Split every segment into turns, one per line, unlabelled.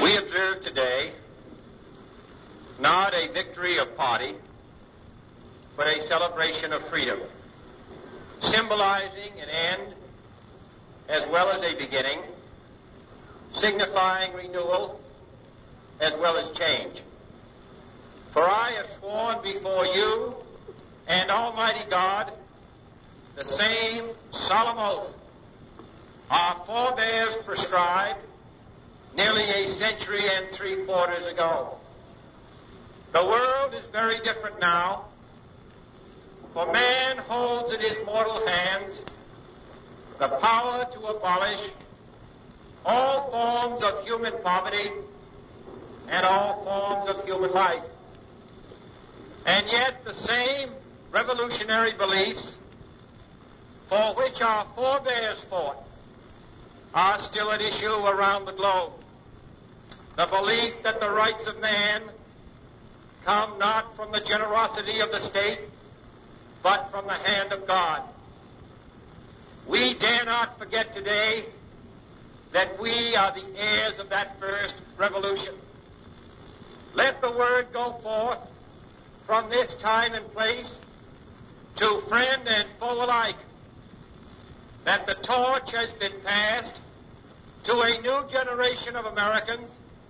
We observe today not a victory of party, but a celebration of freedom, symbolizing an end as well as a beginning, signifying renewal as well as change. For I have sworn before you and Almighty God the same solemn oath our forebears prescribed nearly a century and 3/4 ago. The world is very different now, for man holds in his mortal hands the power to abolish all forms of human poverty and all forms of human life. And yet the same revolutionary beliefs for which our forebears fought are still at issue around the globe. The belief that the rights of man come not from the generosity of the state, but from the hand of God. We dare not forget today that we are the heirs of that first revolution. Let the word go forth from this time and place to friend and foe alike that the torch has been passed to a new generation of Americans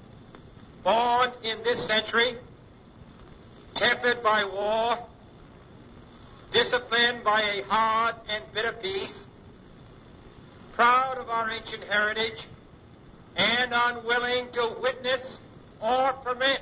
born in this century, tempered by war, disciplined by a hard and bitter peace, proud of our ancient heritage, and unwilling to witness or permit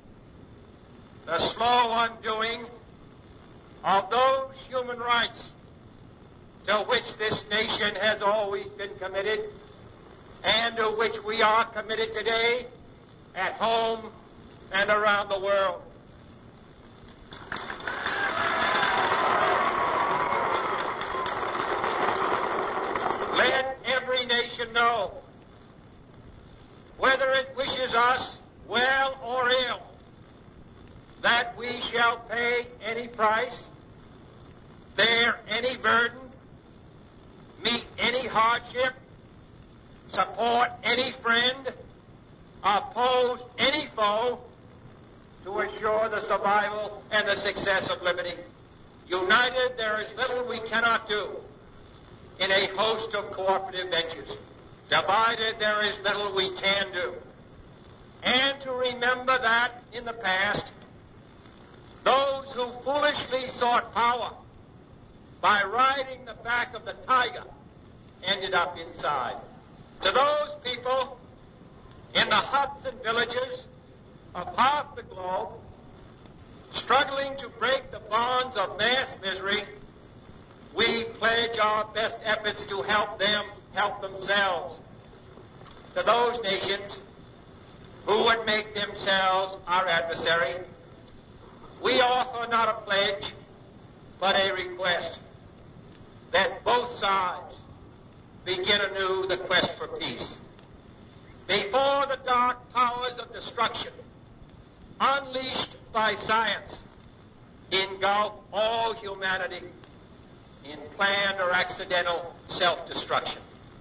the slow undoing of those human rights to which this nation has always been committed and to which we are committed today at home and around the world. Let every nation know, whether it wishes us well or ill, that we shall pay any price, bear any burden, meet any hardship, support any friend, oppose any foe to assure the survival and the success of liberty. United, there is little we cannot do in a host of cooperative ventures. Divided, there is little we can do. And to remember that in the past, those who foolishly sought power by riding the back of the tiger ended up inside. To those people in the huts and villages of half the globe, struggling to break the bonds of mass misery, we pledge our best efforts to help them help themselves. To those nations who would make themselves our adversary, we offer not a pledge, but a request that both sides begin anew the quest for peace. Before the dark powers of destruction, unleashed by science, engulf all humanity in planned or accidental self-destruction.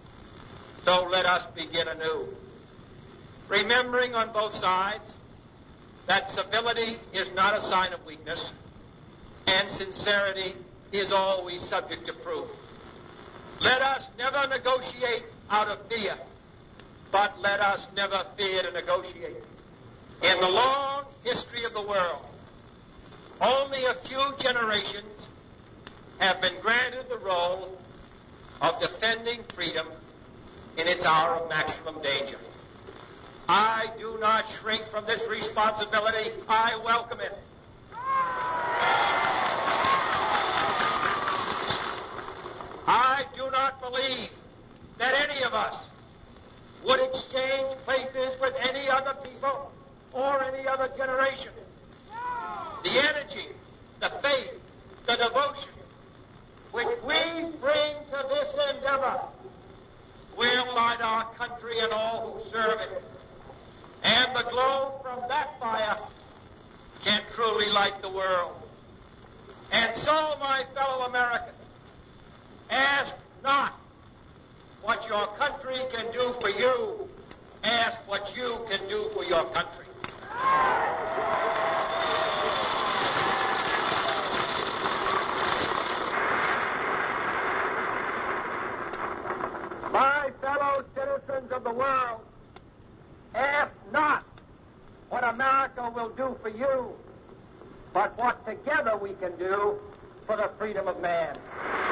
So let us begin anew, remembering on both sides that civility is not a sign of weakness, and sincerity is always subject to proof. Let us never negotiate out of fear, but let us never fear to negotiate. In the long history of the world, only a few generations have been granted the role of defending freedom in its hour of maximum danger. I do not shrink from this responsibility. I welcome it. I do not believe that any of us would exchange places with any other people or any other generation. The energy, the faith, the devotion which we bring to this endeavor will light our country and all who serve it. And the glow from that fire can truly light the world. And so, my fellow Americans, ask not what your country can do for you, ask what you can do for your country. My fellow citizens of the world, ask not what America will do for you, but what together we can do for the freedom of man.